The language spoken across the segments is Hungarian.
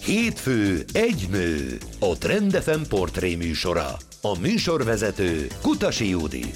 Hétfő egy nő, a Trend FM portré műsora. A műsorvezető Kutasi Judit.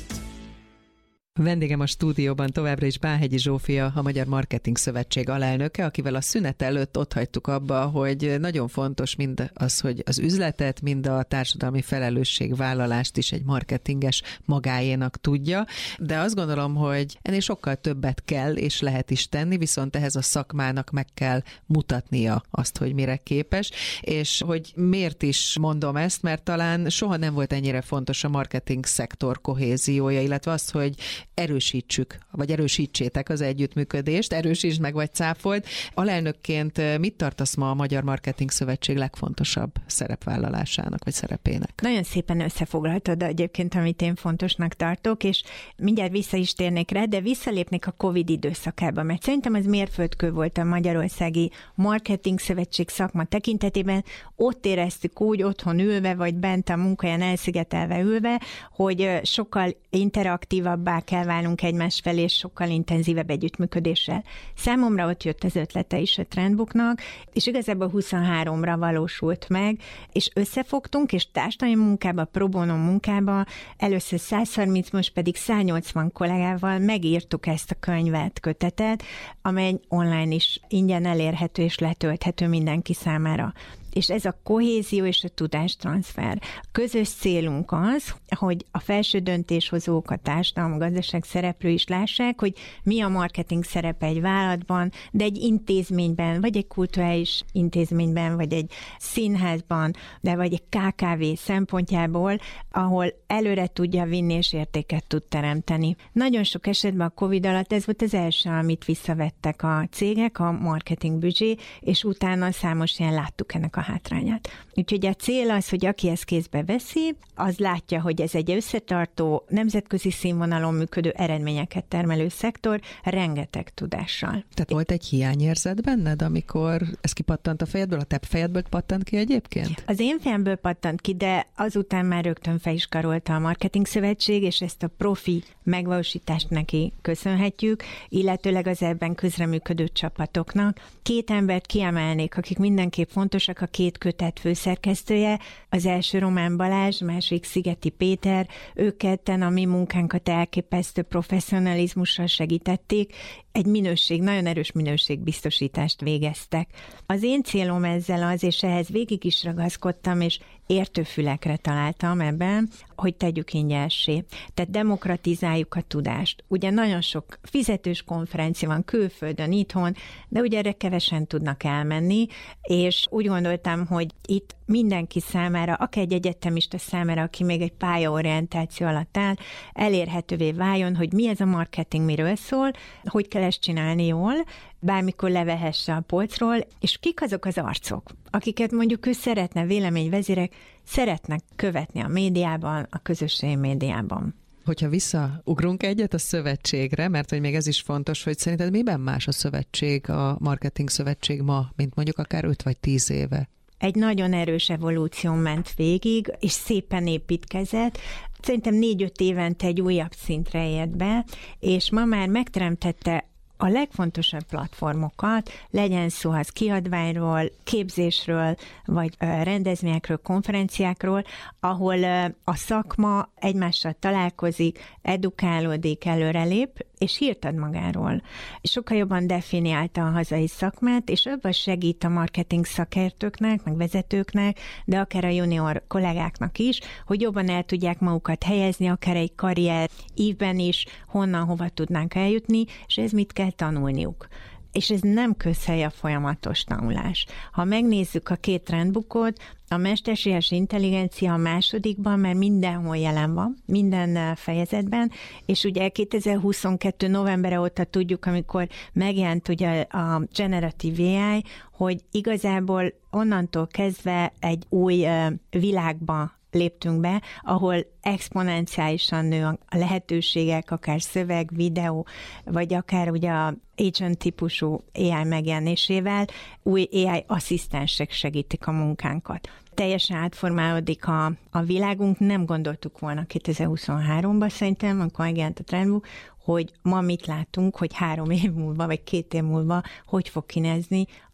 Vendégem a stúdióban továbbra is Bánhegyi Zsófia, a Magyar Marketing Szövetség alelnöke, akivel a szünet előtt otthagytuk abba, hogy nagyon fontos mind az, hogy az üzletet, mind a társadalmi felelősségvállalást is egy marketinges magáénak tudja, de azt gondolom, hogy ennél sokkal többet kell és lehet is tenni, viszont ehhez a szakmának meg kell mutatnia azt, hogy mire képes, és hogy miért is mondom ezt, mert talán soha nem volt ennyire fontos a marketing szektor kohéziója, illetve az, hogy erősítsük, vagy erősítsétek az együttműködést, erősítsd meg, vagy cáfold. Alelnökként mit tartasz ma a Magyar Marketing Szövetség legfontosabb szerepvállalásának, vagy szerepének? Nagyon szépen összefoglaltad egyébként, amit én fontosnak tartok, és mindjárt vissza is térnék rá, de visszalépnék a Covid időszakába, mert szerintem ez mérföldkő volt a Magyarországi Marketing Szövetség szakma tekintetében. Ott éreztük úgy, otthon ülve, vagy bent a munkahelyen elszigetelve ülve, hogy sokkal interaktívabbá kell válnunk egymás felé, és sokkal intenzívebb együttműködéssel. Számomra ott jött az ötlete is a Trendbooknak, és igazából 23-ra valósult meg, és összefogtunk, és társadalmi munkába, pro bono munkába, először 130, most pedig 180 kollégával megírtuk ezt a könyvet, kötetet, amely online is ingyen elérhető és letölthető mindenki számára. És ez a kohézió és a tudástranszfer. Közös célunk az, hogy a felső döntéshozók, a társadalom, a gazdaság szereplő is lássák, hogy mi a marketing szerepe egy vállalatban, de egy intézményben, vagy egy kulturális intézményben, vagy egy színházban, de vagy egy KKV szempontjából, ahol előre tudja vinni és értéket tud teremteni. Nagyon sok esetben a Covid alatt ez volt az első, amit visszavettek a cégek, a marketing büdzsé, és utána számos ilyen láttuk ennek a hátrányát. Úgyhogy a cél az, hogy aki ezt kézbe veszi, az látja, hogy ez egy összetartó, nemzetközi színvonalon működő eredményeket termelő szektor, rengeteg tudással. Tehát volt egy hiányérzet benned, amikor ez kipattant a fejedből, a te fejedből pattant ki egyébként? Az én fejemből pattant ki, de azután már rögtön fel is karolta a Marketing Szövetség, és ezt a profi megvalósítást neki köszönhetjük, illetőleg az ebben közreműködő csapatoknak. Két embert kiemelnék, akik mindenképp fontosak, a két kötet főszerkesztője, az első Román Balázs, a másik Szigeti Péter, ők ketten a mi munkánkat elképesztő professzionalizmussal segítették, egy nagyon erős minőségbiztosítást végeztek. Az én célom ezzel az, és ehhez végig is ragaszkodtam, és értőfülekre találtam ebben, hogy tegyük ingyenessé. Tehát demokratizáljuk a tudást. Ugye nagyon sok fizetős konferencia van külföldön, itthon, de ugye erre kevesen tudnak elmenni, és úgy gondoltam, hogy itt mindenki számára, akár egy egyetemista számára, aki még egy pályaorientáció alatt áll, elérhetővé váljon, hogy mi ez a marketing, miről szól, hogy kell ezt csinálni jól, bármikor levehesse a polcról, és kik azok az arcok, akiket mondjuk ő szeretne, véleményvezérek, szeretnek követni a médiában, a közösségi médiában. Hogyha visszaugrunk egyet a szövetségre, mert hogy még ez is fontos, hogy szerinted miben más a szövetség, a marketing szövetség ma, mint mondjuk akár 5 vagy 10 éve? Egy nagyon erős evolúció ment végig, és szépen építkezett. Szerintem 4-5 évente egy újabb szintre ért be, és ma már megteremtette a legfontosabb platformokat, legyen szó az kiadványról, képzésről, vagy rendezvényekről, konferenciákról, ahol a szakma egymással találkozik, edukálódik, előrelép, és hírt ad magáról. Sokkal jobban definiálta a hazai szakmát, és abban segít a marketing szakértőknek, meg vezetőknek, de akár a junior kollégáknak is, hogy jobban el tudják magukat helyezni, akár egy karrier ívben is, honnan, hova tudnánk eljutni, és ez mit kell tanulniuk. És ez nem közhely a folyamatos tanulás. Ha megnézzük a két trendbookot, a mesterséges intelligencia a másodikban, mert mindenhol jelen van, minden fejezetben, és ugye 2022. novembere óta tudjuk, amikor megjelent ugye a Generative AI, hogy igazából onnantól kezdve egy új világba léptünk be, ahol exponenciálisan nő a lehetőségek, akár szöveg, videó, vagy akár ugye a agent típusú AI megjelenésével új AI asszisztensek segítik a munkánkat. Teljesen átformálódik a világunk, nem gondoltuk volna 2023-ban szerintem, amikor megjelent a Trendbook, hogy ma mit látunk, hogy 3 év múlva, vagy 2 év múlva hogy fog kinézni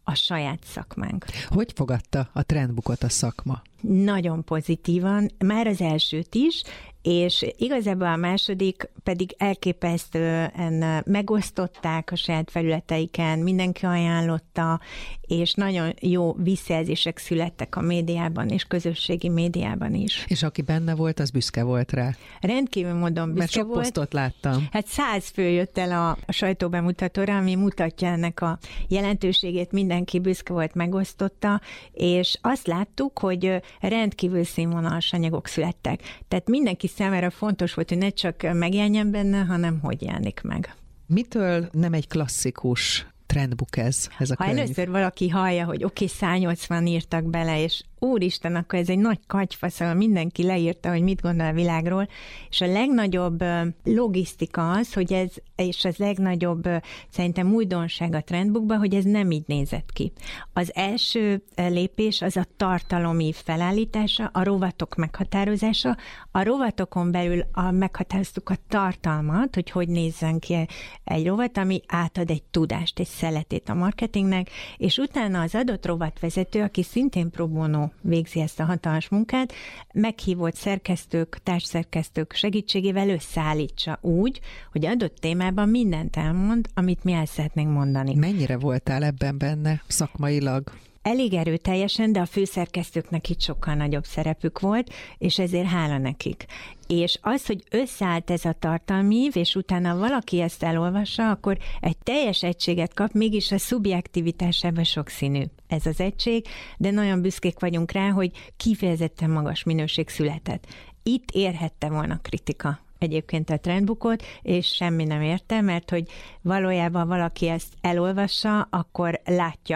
a saját szakmánk. Hogy fogadta a Trendbookot a szakma? Nagyon pozitívan, már az elsőt is, és igazából a második pedig elképesztően megosztották a saját felületeiken, mindenki ajánlotta, és nagyon jó visszajelzések születtek a médiában és közösségi médiában is. És aki benne volt, az büszke volt rá? Rendkívül módon büszke Mert sok volt. posztot láttam. Hát 100 fő jött el a sajtóbemutatóra, ami mutatja ennek a jelentőségét, mindenki büszke volt, megosztotta, és azt láttuk, hogy rendkívül színvonalas anyagok születtek. Tehát mindenki számára fontos volt, hogy ne csak megjelenjen benne, hanem hogy jelenik meg. Mitől nem egy klasszikus trendbook ez a könyv? Ha először valaki hallja, hogy 180 írtak bele, és úristen, akkor ez egy nagy katyfasz, ahol mindenki leírta, hogy mit gondol a világról, és a legnagyobb logisztika az, hogy ez, és az legnagyobb szerintem újdonság a trendbookban, hogy ez nem így nézett ki. Az első lépés az a tartalomi felállítása, a rovatok meghatározása. A rovatokon belül meghatároztuk a tartalmat, hogy nézzen ki egy rovat, ami átad egy tudást, egy szeletét a marketingnek, és utána az adott rovatvezető, aki szintén pro bono végzi ezt a hatalmas munkát, meghívott szerkesztők, társszerkesztők segítségével összeállítsa úgy, hogy adott témában mindent elmond, amit mi el szeretnénk mondani. Mennyire voltál ebben benne szakmailag? Elég erőteljesen, de a főszerkesztőknek itt sokkal nagyobb szerepük volt, és ezért hála nekik. És az, hogy összeállt ez a tartalmív, és utána valaki ezt elolvassa, akkor egy teljes egységet kap, mégis a szubjektivitásában sokszínű ez az egység, de nagyon büszkék vagyunk rá, hogy kifejezetten magas minőség született. Itt érhette volna kritika egyébként a trendbookot, és semmi nem érte, mert hogy valójában valaki ezt elolvassa, akkor látja,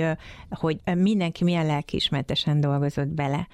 hogy mindenki milyen lelkiismertesen dolgozott bele.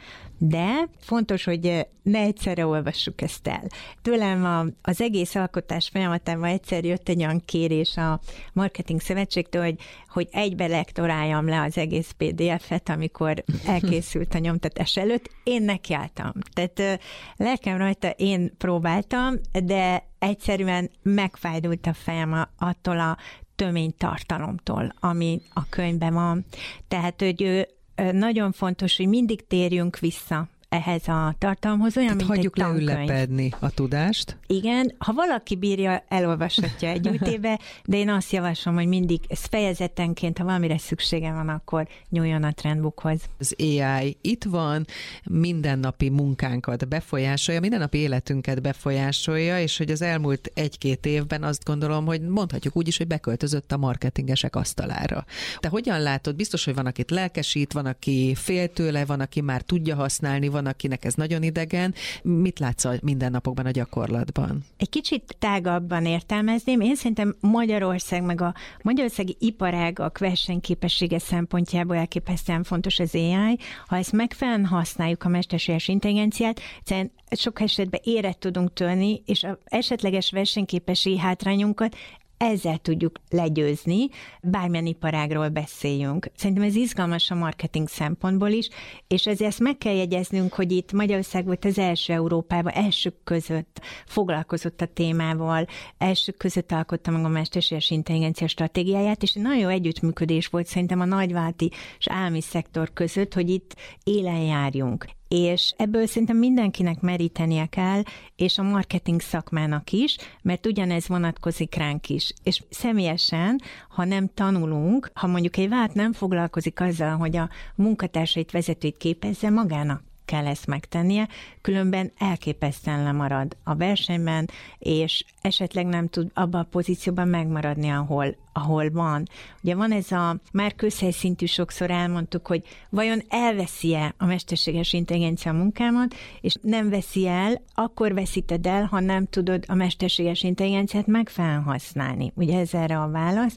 De fontos, hogy ne egyszerre olvassuk ezt el. Tőlem az egész alkotás folyamatában egyszer jött egy olyan kérés a Marketing Szövetségtől, hogy egybe lektoráljam le az egész PDF-et, amikor elkészült a nyomtatás előtt. Én nekiálltam. Tehát lelkem rajta én próbáltam, de egyszerűen megfájdult a fejem attól a tömény tartalomtól, ami a könyvben van. Tehát, hogy nagyon fontos, hogy mindig térjünk vissza ehhez a tartalomhoz, olyan, mint hagyjuk egy tankönyv. leülepedni a tudást. Igen, ha valaki bírja, elolvashatja egy ütébe, de én azt javaslom, hogy mindig ez fejezetenként, ha valamire szüksége van, akkor nyúljon a trendbookhoz. Az AI itt van, mindennapi munkánkat befolyásolja, mindennapi életünket befolyásolja, és hogy az elmúlt 1-2 évben azt gondolom, hogy mondhatjuk úgy is, hogy beköltözött a marketingesek asztalára. Te hogyan látod? Biztos, hogy van, akit lelkesít, van, aki fél tőle, van, aki már tudja használni, van, akinek ez nagyon idegen. Mit látsz a mindennapokban, a gyakorlatban? Egy kicsit tágabban értelmezném. Én szerintem Magyarország, meg a magyarországi iparágak versenyképessége szempontjából elképesztően fontos az AI. Ha ezt megfelelően használjuk, a mesterséges intelligenciát, egyszerűen sok esetben éret tudunk törni, és az esetleges versenyképességi hátrányunkat ezzel tudjuk legyőzni, bármilyen iparágról beszéljünk. Szerintem ez izgalmas a marketing szempontból is, és ezért ezt meg kell jegyeznünk, hogy itt Magyarország volt az első Európában, elsők között foglalkozott a témával, elsők között alkotta meg a mesterséges intelligencia stratégiáját, és nagyon jó együttműködés volt szerintem a nagyvállalati és állami szektor között, hogy itt élen járjunk. És ebből szerintem mindenkinek merítenie kell, és a marketing szakmának is, mert ugyanez vonatkozik ránk is. És személyesen, ha nem tanulunk, ha mondjuk egy vállalat nem foglalkozik azzal, hogy a munkatársait, vezetőit képezze, magának kell ezt megtennie, különben elképesztően lemarad a versenyben, és esetleg nem tud abban a pozícióban megmaradni, ahol van. Ugye van ez már közhelyszintű, sokszor elmondtuk, hogy vajon elveszi-e a mesterséges intelligencia munkámat, és nem veszi el, akkor veszíted el, ha nem tudod a mesterséges intelligenciát megfelelően használni. Ugye ez erre a válasz,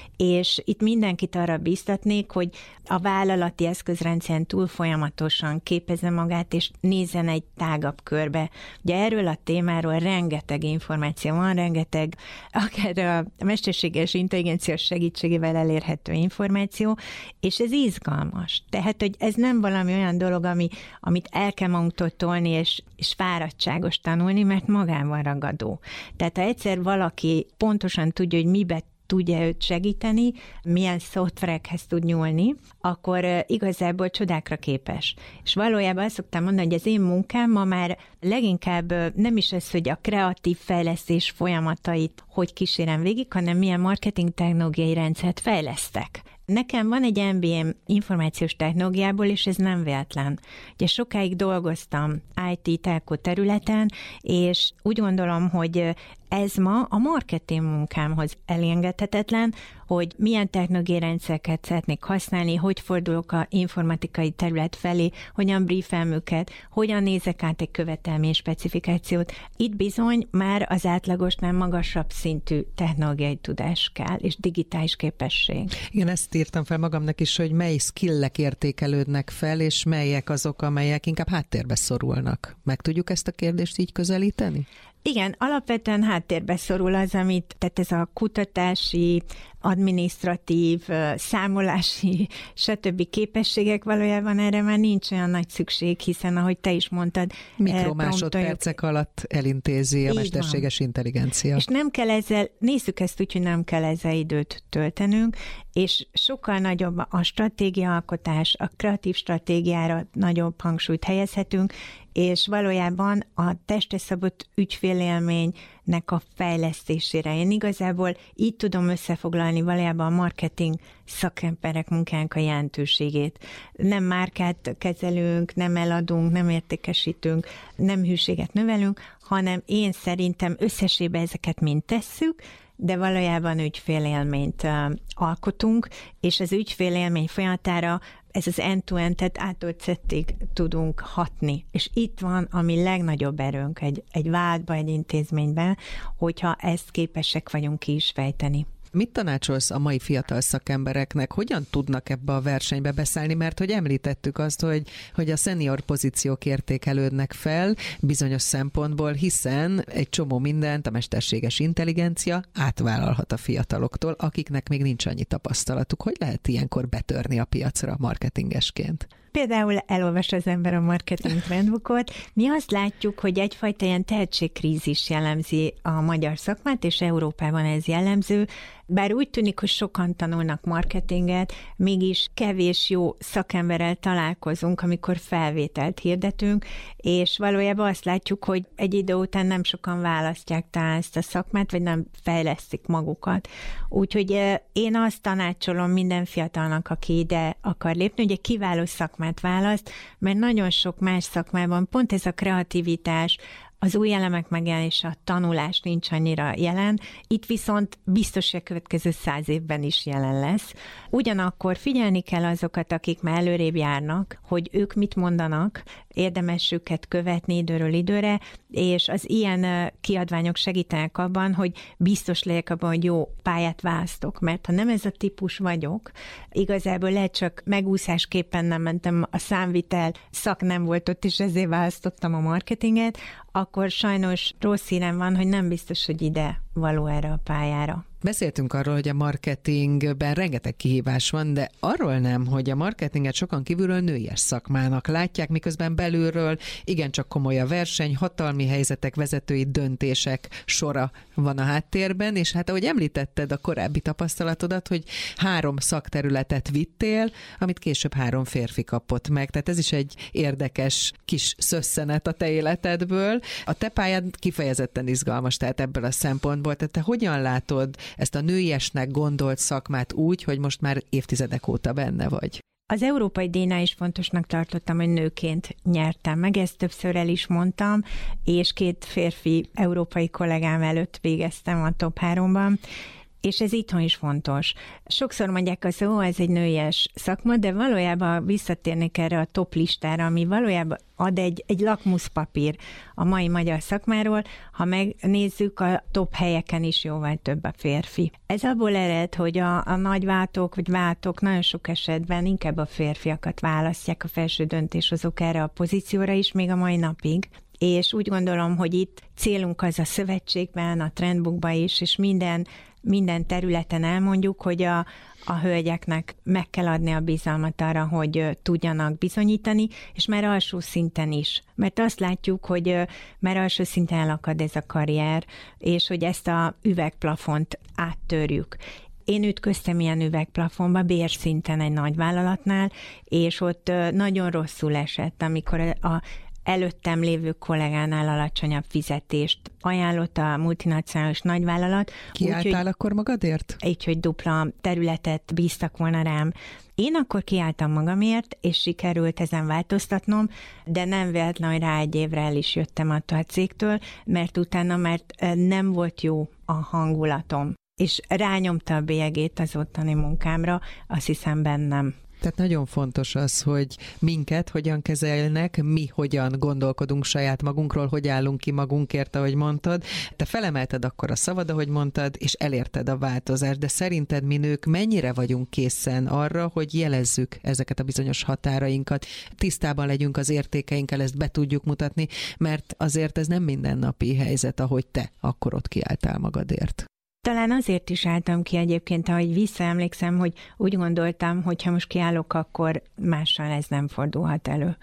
és itt mindenkit arra bíztatnék, hogy a vállalati eszközrendszeren túl folyamatosan képezze magát, és nézzen egy tágabb körbe. Ugye erről a témáról rengeteg információ van, rengeteg akár a mesterséges intelligencia segítségével elérhető információ, és ez izgalmas. Tehát, hogy ez nem valami olyan dolog, amit el kell magunktól tolni, és fáradtságos tanulni, mert magával ragadó. Tehát, ha egyszer valaki pontosan tudja, hogy mibe tudja őt segíteni, milyen szoftverekhez tud nyúlni, akkor igazából csodákra képes. És valójában azt szoktam mondani, hogy az én munkám ma már leginkább nem is az, hogy a kreatív fejlesztés folyamatait hogy kísérem végig, hanem milyen marketing technológiai rendszert fejlesztek. Nekem van egy MBA-m információs technológiából, és ez nem véletlen. Ugye sokáig dolgoztam IT telco területen, és úgy gondolom, hogy ez ma a marketing munkámhoz elengedhetetlen, hogy milyen technológiai rendszereket szeretnék használni, hogy fordulok a informatikai terület felé, hogyan briefelem őket, hogyan nézek át egy követelmény specifikációt. Itt bizony már az átlagosnál magasabb szintű technológiai tudás kell, és digitális képesség. Igen, ezt írtam fel magamnak is, hogy mely skillek értékelődnek fel, és melyek azok, amelyek inkább háttérbe szorulnak. Meg tudjuk ezt a kérdést így közelíteni? Igen, alapvetően háttérbe szorul az, tehát ez a kutatási, adminisztratív, számolási, stb. Képességek, valójában erre már nincs olyan nagy szükség, hiszen ahogy te is mondtad, mikromásodpercek alatt elintézi a mesterséges intelligencia. És nem kell ezzel, nézzük ezt úgy, hogy nem kell ezzel időt töltenünk, és sokkal nagyobb a stratégiaalkotás, a kreatív stratégiára nagyobb hangsúlyt helyezhetünk, és valójában a testre szabott ügyfélélménynek a fejlesztésére. Én igazából így tudom összefoglalni valójában a marketing szakemberek munkának a jelentőségét. Nem márkát kezelünk, nem eladunk, nem értékesítünk, nem hűséget növelünk, hanem én szerintem összességében ezeket mind tesszük, de valójában ügyfélélményt alkotunk, és az ügyfélélmény folyamatára ez az end-to-end, tehát ától Z-ig tudunk hatni. És itt van a mi legnagyobb erőnk egy vállalatban, egy intézményben, hogyha ezt képesek vagyunk ki is fejteni. Mit tanácsolsz a mai fiatal szakembereknek? Hogyan tudnak ebbe a versenybe beszállni? Mert hogy említettük azt, hogy a senior pozíciók értékelődnek fel bizonyos szempontból, hiszen egy csomó mindent a mesterséges intelligencia átvállalhat a fiataloktól, akiknek még nincs annyi tapasztalatuk. Hogy lehet ilyenkor betörni a piacra marketingesként? Például elolvas az ember a marketing trendbookot. Mi azt látjuk, hogy egyfajta ilyen tehetségkrízis jellemzi a magyar szakmát, és Európában ez jellemző. Bár úgy tűnik, hogy sokan tanulnak marketinget, mégis kevés jó szakemberrel találkozunk, amikor felvételt hirdetünk, és valójában azt látjuk, hogy egy idő után nem sokan választják talán ezt a szakmát, vagy nem fejlesztik magukat. Úgyhogy én azt tanácsolom minden fiatalnak, aki ide akar lépni, hogy egy kiváló szakmát választ, mert nagyon sok más szakmában pont ez a kreativitás, az új elemek megjelenése, a tanulás nincs annyira jelen, itt viszont biztos, hogy a következő 100 évben is jelen lesz. Ugyanakkor figyelni kell azokat, akik már előrébb járnak, hogy ők mit mondanak, érdemes őket követni időről időre, és az ilyen kiadványok segítenek abban, hogy biztos legyek abban, hogy jó pályát választok, mert ha nem ez a típus vagyok, igazából lehet csak megúszásképpen nem mentem, a számvitel szak nem volt ott, és ezért választottam a marketinget, akkor sajnos rossz hírem van, hogy nem biztos, hogy ide való erre a pályára. Beszéltünk arról, hogy a marketingben rengeteg kihívás van, de arról nem, hogy a marketinget sokan kívülről nőies szakmának látják, miközben belülről igencsak komoly a verseny, hatalmi helyzetek, vezetői döntések sora van a háttérben, és hát ahogy említetted a korábbi tapasztalatodat, hogy 3 szakterületet vittél, amit később 3 férfi kapott meg. Tehát ez is egy érdekes kis szösszenet a te életedből. A te pályád kifejezetten izgalmas, tehát ebből a szempontból. Tehát te hogyan látod ezt a nőiesnek gondolt szakmát úgy, hogy most már évtizedek óta benne vagy? Az Európai Díjnál is fontosnak tartottam, hogy nőként nyertem meg, ezt többször el is mondtam, és 2 férfi európai kollégám előtt végeztem a top 3-ban, és ez itthon is fontos. Sokszor mondják azt, hogy ez egy nőies szakma, de valójában visszatérnék erre a top listára, ami valójában ad egy lakmuszpapír a mai magyar szakmáról, ha megnézzük, a top helyeken is jóval több a férfi. Ez abból ered, hogy a nagyváltók vagy váltók nagyon sok esetben inkább a férfiakat választják a felső döntéshozók erre a pozícióra is, még a mai napig. És úgy gondolom, hogy itt célunk az a szövetségben, a trendbookban is, és minden minden területen elmondjuk, hogy a hölgyeknek meg kell adni a bizalmat arra, hogy tudjanak bizonyítani, és már alsó szinten is. Mert azt látjuk, hogy már alsó szinten elakad ez a karrier, és hogy ezt a üvegplafont áttörjük. Én ütköztem ilyen üvegplafonba, bérszinten egy nagyvállalatnál, és ott nagyon rosszul esett, amikor a előttem lévő kollégánál alacsonyabb fizetést ajánlott a multinacionális nagyvállalat. Kiálltál akkor magadért? Így, hogy dupla területet bíztak volna rám. Én akkor kiálltam magamért, és sikerült ezen változtatnom, de nem véletlen, hogy rá egy évre el is jöttem attól a cégtől, mert utána nem volt jó a hangulatom. És rányomta a bélyegét az ottani munkámra, azt hiszem bennem. Tehát nagyon fontos az, hogy minket hogyan kezelnek, mi hogyan gondolkodunk saját magunkról, hogy állunk ki magunkért, ahogy mondtad. Te felemelted akkor a szavad, ahogy mondtad, és elérted a változást, de szerinted mi nők mennyire vagyunk készen arra, hogy jelezzük ezeket a bizonyos határainkat, tisztában legyünk az értékeinkkel, ezt be tudjuk mutatni, mert azért ez nem mindennapi helyzet, ahogy te akkor ott kiálltál magadért. Talán azért is álltam ki egyébként, ahogy visszaemlékszem, hogy úgy gondoltam, hogy ha most kiállok, akkor mással ez nem fordulhat elő.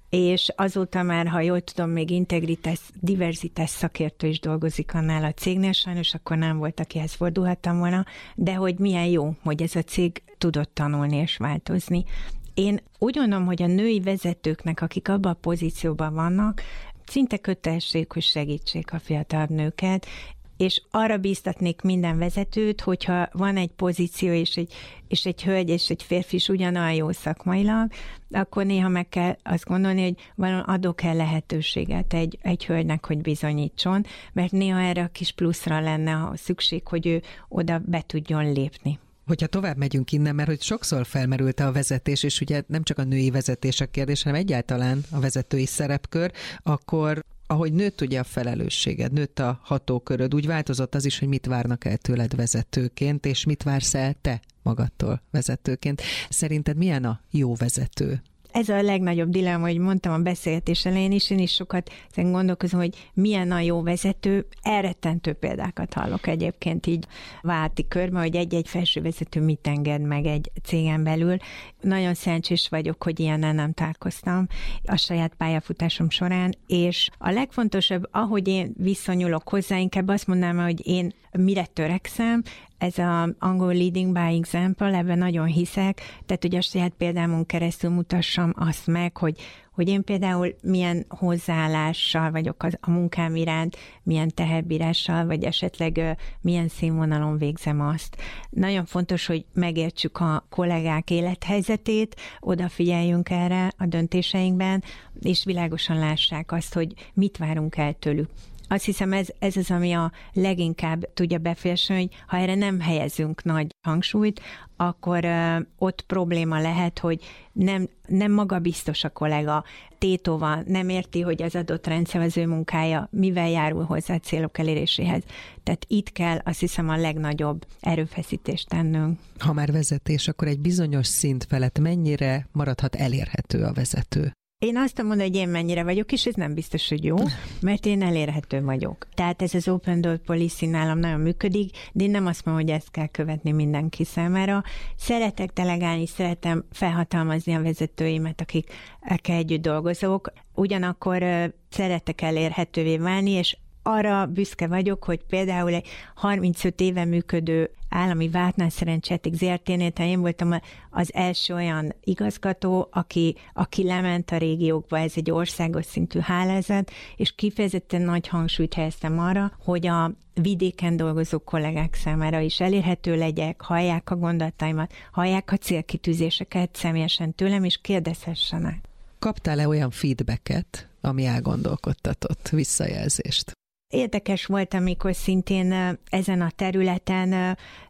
És azóta már, ha jól tudom, még integritás, diverzitás szakértő is dolgozik annál a cégnél, sajnos akkor nem volt, akihez fordulhattam volna, de hogy milyen jó, hogy ez a cég tudott tanulni és változni. Én úgy gondolom, hogy a női vezetőknek, akik abban a pozícióban vannak, szinte kötelesség, hogy segítsék a fiatalabb nőket, és arra bíztatnék minden vezetőt, hogyha van egy pozíció, és egy hölgy és egy férfi is ugyanolyan jó szakmailag, akkor néha meg kell azt gondolni, hogy valami adok-e lehetőséget egy hölgynek, hogy bizonyítson, mert néha erre a kis pluszra lenne a szükség, hogy ő oda be tudjon lépni. Hogyha tovább megyünk innen, mert hogy sokszor felmerült a vezetés, és ugye nem csak a női vezetés a kérdés, hanem egyáltalán a vezetői szerepkör, akkor ahogy nőtt ugye a felelősséged, nőtt a hatóköröd, úgy változott az is, hogy mit várnak el tőled vezetőként, és mit vársz el te magadtól vezetőként. Szerinted milyen a jó vezető? Ez a legnagyobb dilemma, hogy mondtam a beszélgetés elején is, én is sokat gondolkozom, hogy milyen a jó vezető. Elrettentő példákat hallok egyébként így válti körbe, hogy egy-egy felsővezető mit enged meg egy cégen belül. Nagyon szerencsés vagyok, hogy ilyennel nem találkoztam a saját pályafutásom során, és a legfontosabb, ahogy én viszonyulok hozzá, inkább azt mondanám, hogy én mire törekszem, ez az angol leading by example, ebben nagyon hiszek, tehát hogy a saját példámon keresztül mutassam azt meg, hogy én például milyen hozzáállással vagyok a munkám iránt, milyen teherbírással, vagy esetleg milyen színvonalon végzem azt. Nagyon fontos, hogy megértsük a kollégák élethelyzetét, odafigyeljünk erre a döntéseinkben, és világosan lássák azt, hogy mit várunk el tőlük. Azt hiszem, ez az, ami a leginkább tudja befolyásolni, hogy ha erre nem helyezünk nagy hangsúlyt, akkor ott probléma lehet, hogy nem magabiztos a kollega, tétova, nem érti, hogy az adott rendszer az ő munkája mivel járul hozzá a célok eléréséhez. Tehát itt kell, azt hiszem, a legnagyobb erőfeszítést tennünk. Ha már vezetés, akkor egy bizonyos szint felett mennyire maradhat elérhető a vezető? Én azt mondom, hogy én mennyire vagyok, és ez nem biztos, hogy jó, mert én elérhető vagyok. Tehát ez az Open Door Policy nálam nagyon működik, de én nem azt mondom, hogy ezt kell követni mindenki számára. Szeretek delegálni, szeretem felhatalmazni a vezetőimet, akikkel együtt dolgozok. Ugyanakkor szeretek elérhetővé válni, és arra büszke vagyok, hogy például egy 35 éve működő állami Vártnál Szerencsejáték ZRT-nél, én voltam az első olyan igazgató, aki lement a régiókba, ez egy országos szintű hálózat, és kifejezetten nagy hangsúlyt helyeztem arra, hogy a vidéken dolgozó kollégák számára is elérhető legyek, hallják a gondolataimat, hallják a célkitűzéseket személyesen tőlem, és kérdezhessenek. Kaptál-e olyan feedbacket, ami elgondolkodtatott, visszajelzést? Érdekes volt, amikor szintén ezen a területen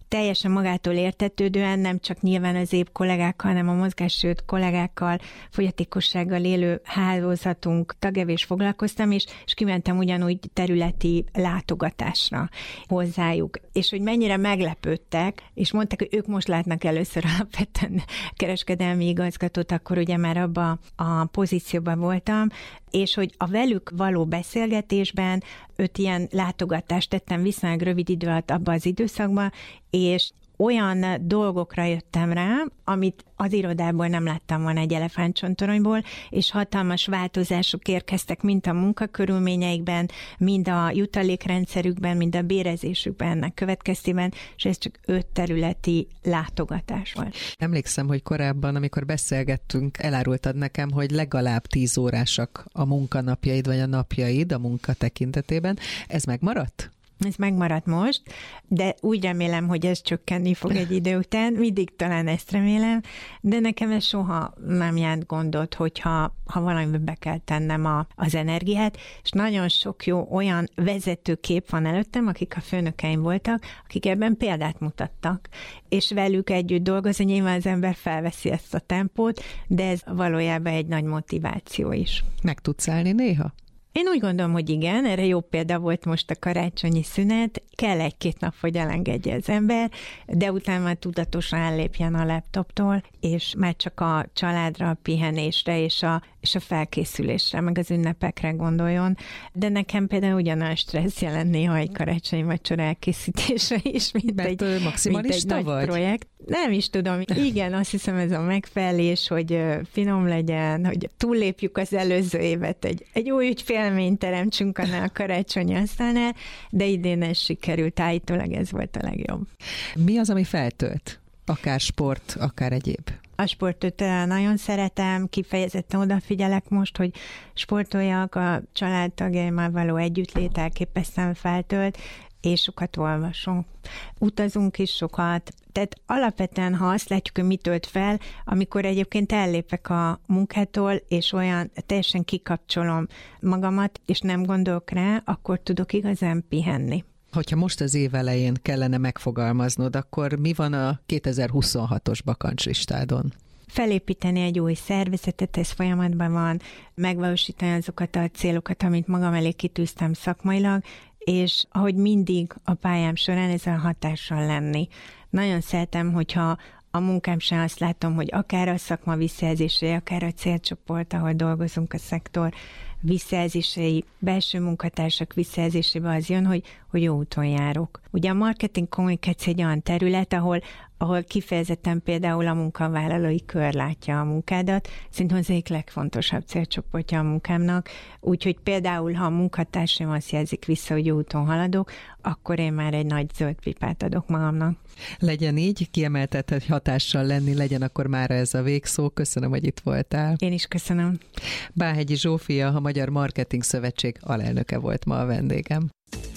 teljesen magától értetődően nem csak nyilván az épp kollégákkal, hanem a mozgássérült kollégákkal, fogyatékossággal élő hálózatunk tagjával is foglalkoztam, és kimentem ugyanúgy területi látogatásra hozzájuk. És hogy mennyire meglepődtek, és mondták, hogy ők most látnak először alapvetően kereskedelmi igazgatót, akkor ugye már abban a pozícióban voltam, és hogy a velük való beszélgetésben 5 ilyen látogatást tettem viszonylag rövid idő alatt abban az időszakban, és olyan dolgokra jöttem rá, amit az irodából nem láttam volna egy elefántcsontoronyból, és hatalmas változások érkeztek mind a munkakörülményeikben, mind a jutalékrendszerükben, mind a bérezésükben ennek következtében, és ez csak 5 területi látogatás volt. Emlékszem, hogy korábban, amikor beszélgettünk, elárultad nekem, hogy legalább 10 órásak a munkanapjaid, vagy a napjaid a munka tekintetében. Ez megmaradt? Ez megmaradt most, de úgy remélem, hogy ez csökkenni fog egy idő után, mindig talán ezt remélem, de nekem ez soha nem járt gondot, hogyha valamiben be kell tennem az energiát, és nagyon sok jó olyan vezetőkép van előttem, akik a főnökeim voltak, akik ebben példát mutattak, és velük együtt dolgozni, nyilván az ember felveszi ezt a tempót, de ez valójában egy nagy motiváció is. Meg tudsz állni néha? Én úgy gondolom, hogy igen, erre jó példa volt most a karácsonyi szünet, kell 1-2 nap, hogy elengedje az ember, de utána már tudatosan ellépjen a laptoptól, és már csak a családra, a pihenésre és a felkészülésre, meg az ünnepekre gondoljon. De nekem például ugyanolyan stressz jelent néha egy karácsonyi vacsora elkészítése is, mint egy nagy projekt. Nem is tudom. Igen, azt hiszem ez a megfelelés, hogy finom legyen, hogy túllépjük az előző évet, egy új ügyfélményt teremtsünk annál a karácsonyi asztalnál, de idén ez sikerült, állítólag ez volt a legjobb. Mi az, ami feltölt? Akár sport, akár egyéb? A sportot nagyon szeretem, kifejezetten odafigyelek most, hogy sportoljak, a családtagjaimmal való együttlét elképesztően feltölt, és sokat olvasunk. Utazunk is sokat. Tehát alapvetően, ha azt látjuk, hogy mit tölt fel, amikor egyébként ellépek a munkától, és olyan teljesen kikapcsolom magamat, és nem gondolok rá, akkor tudok igazán pihenni. Hogyha most az év elején kellene megfogalmaznod, akkor mi van a 2026-os bakancslistádon? Felépíteni egy új szervezetet, ez folyamatban van, megvalósítani azokat a célokat, amit magam elé kitűztem szakmailag, és ahogy mindig a pályám során ezen hatással lenni. Nagyon szeretem, hogyha a munkám sem azt látom, hogy akár a szakma visszajelzései, akár a célcsoport, ahol dolgozunk, a szektor visszajelzései, belső munkatársak visszajelzésébe az jön, hogy jó úton járok. Ugye a marketing kommunikáció egy olyan terület, ahol kifejezetten például a munkavállalói kör látja a munkádat, szerintem az egyik legfontosabb célcsoportja a munkámnak, úgyhogy például, ha a munkatársaim azt jelzik vissza, hogy jó úton haladok, akkor én már egy nagy zöld pipát adok magamnak. Legyen így, kiemelted, hogy hatással lenni, legyen akkor mára ez a végszó. Köszönöm, hogy itt voltál. Én is köszönöm. Báhegyi Zsófia, a Magyar Marketing Szövetség alelnöke volt ma a vendégem.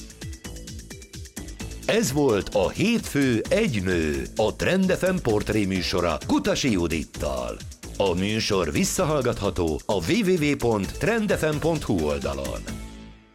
Ez volt a Hétfő egy nő, a Trend FM portré műsora Kutasi Judittal. A műsor visszahallgatható a www.trendfm.hu oldalon.